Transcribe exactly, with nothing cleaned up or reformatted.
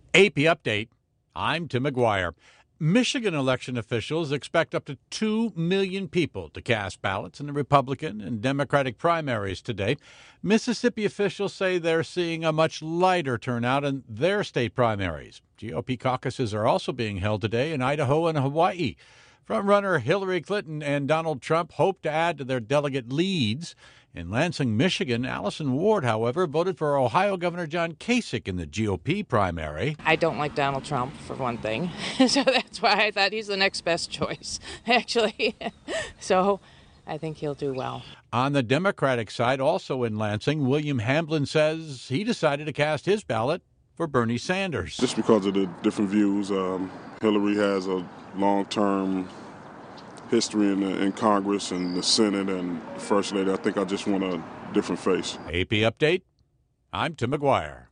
A P Update. I'm Tim McGuire. Michigan election officials expect up to two million people to cast ballots in the Republican and Democratic primaries today. Mississippi officials say they're seeing a much lighter turnout in their state primaries. G O P caucuses are also being held today in Idaho and Hawaii. Frontrunner Hillary Clinton and Donald Trump hope to add to their delegate leads. In Lansing, Michigan, Allison Ward, however, voted for Ohio Governor John Kasich in the G O P primary. I don't like Donald Trump, for one thing, so that's why I thought he's the next best choice, actually. So I think he'll do well. On the Democratic side, also in Lansing, William Hamblin says he decided to cast his ballot for Bernie Sanders. Just because of the different views, um, Hillary has a long-term history in, the, in Congress and the Senate and the First Lady. I think I just want a different face. A P Update. I'm Tim McGuire.